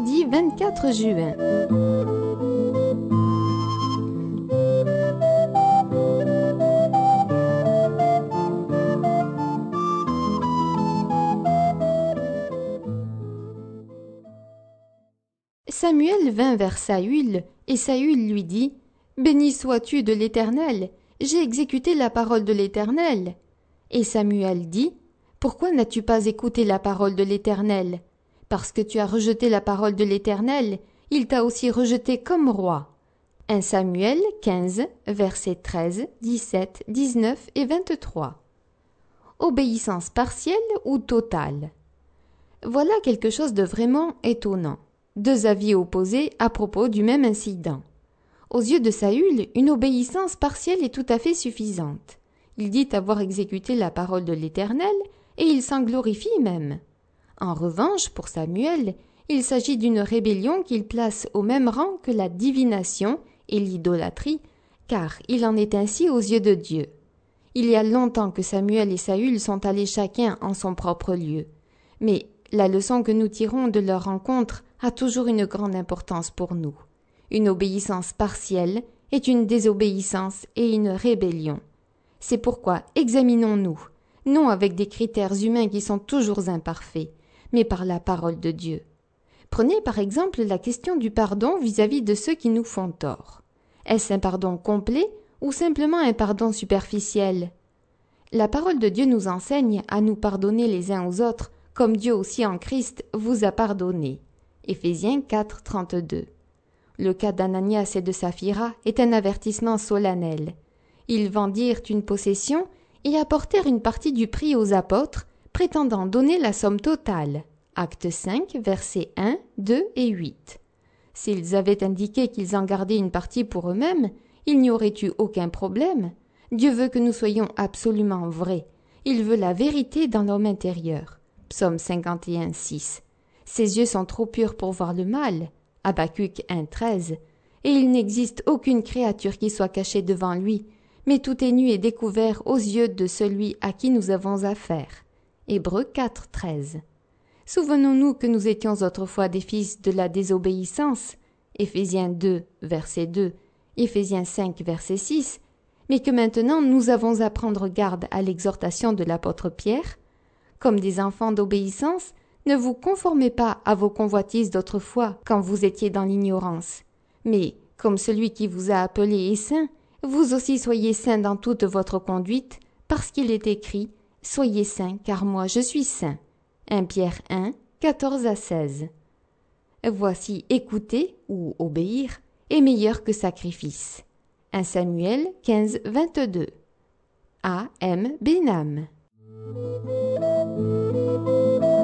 mardi 24 juin. Samuel vint vers Saül, et Saül lui dit : « Béni sois-tu de l'Éternel, j'ai exécuté la parole de l'Éternel. » Et Samuel dit : « Pourquoi n'as-tu pas écouté la parole de l'Éternel ? Parce que tu as rejeté la parole de l'Éternel, il t'a aussi rejeté comme roi. » 1 Samuel 15, versets 13, 17, 19 et 23. Obéissance partielle ou totale ? Voilà quelque chose de vraiment étonnant. Deux avis opposés à propos du même incident. Aux yeux de Saül, une obéissance partielle est tout à fait suffisante. Il dit avoir exécuté la parole de l'Éternel et il s'en glorifie même. En revanche, pour Samuel, il s'agit d'une rébellion qu'il place au même rang que la divination et l'idolâtrie, car il en est ainsi aux yeux de Dieu. Il y a longtemps que Samuel et Saül sont allés chacun en son propre lieu. Mais la leçon que nous tirons de leur rencontre a toujours une grande importance pour nous. Une obéissance partielle est une désobéissance et une rébellion. C'est pourquoi examinons-nous, non avec des critères humains qui sont toujours imparfaits, mais par la parole de Dieu. Prenez par exemple la question du pardon vis-à-vis de ceux qui nous font tort. Est-ce un pardon complet ou simplement un pardon superficiel ? La parole de Dieu nous enseigne à nous pardonner les uns aux autres, comme Dieu aussi en Christ vous a pardonné. Éphésiens 4, 32. Le cas d'Ananias et de Saphira est un avertissement solennel. Ils vendirent une possession et apportèrent une partie du prix aux apôtres, prétendant donner la somme totale. Acte 5, versets 1, 2 et 8. S'ils avaient indiqué qu'ils en gardaient une partie pour eux-mêmes, il n'y aurait eu aucun problème. Dieu veut que nous soyons absolument vrais. Il veut la vérité dans l'homme intérieur. Psaume 51, 6. Ses yeux sont trop purs pour voir le mal. Habacuc 1, 13. Et il n'existe aucune créature qui soit cachée devant lui, mais tout est nu et découvert aux yeux de celui à qui nous avons affaire. Hébreux 4, 13. Souvenons-nous que nous étions autrefois des fils de la désobéissance. Éphésiens 2, verset 2, Éphésiens 5, verset 6, mais que maintenant nous avons à prendre garde à l'exhortation de l'apôtre Pierre. Comme des enfants d'obéissance, ne vous conformez pas à vos convoitises d'autrefois quand vous étiez dans l'ignorance. Mais, comme celui qui vous a appelé est saint, vous aussi soyez saints dans toute votre conduite, parce qu'il est écrit « Soyez saints, car moi je suis saint ». 1 Pierre 1, 14 à 16. Voici écouter ou obéir est meilleur que sacrifice. 1 Samuel 15, 22. A. M. Benham.